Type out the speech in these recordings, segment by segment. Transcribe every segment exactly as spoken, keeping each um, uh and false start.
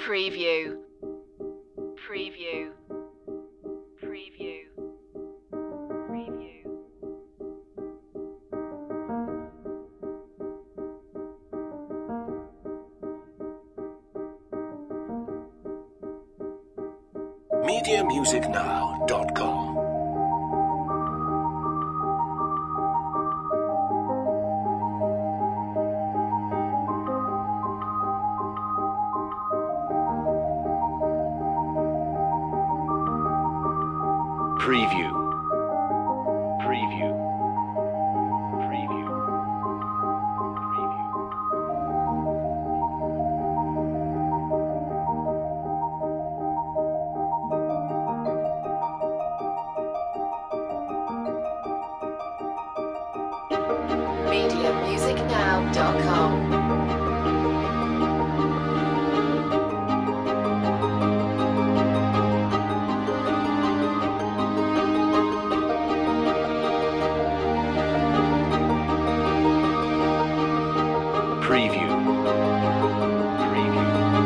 Preview. Preview. Preview. Preview. media music now dot com Preview. Preview. Preview. Preview. media music now dot com. Preview. Preview.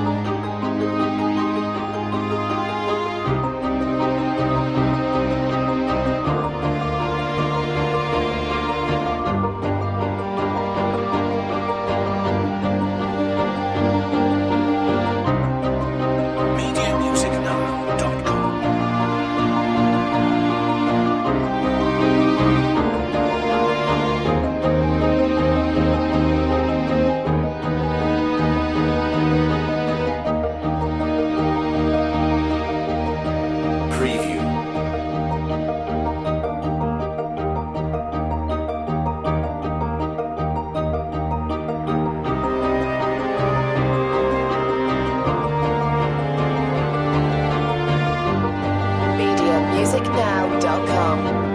media music now dot com Preview. media music now dot com.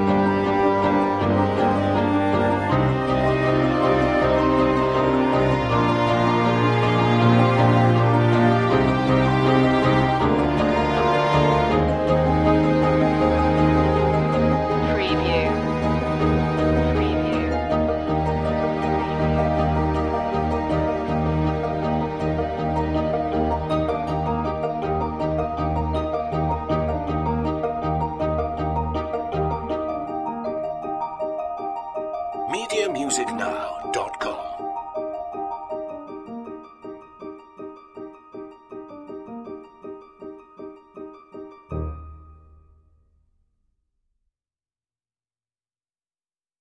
Preview. Preview. media music now dot com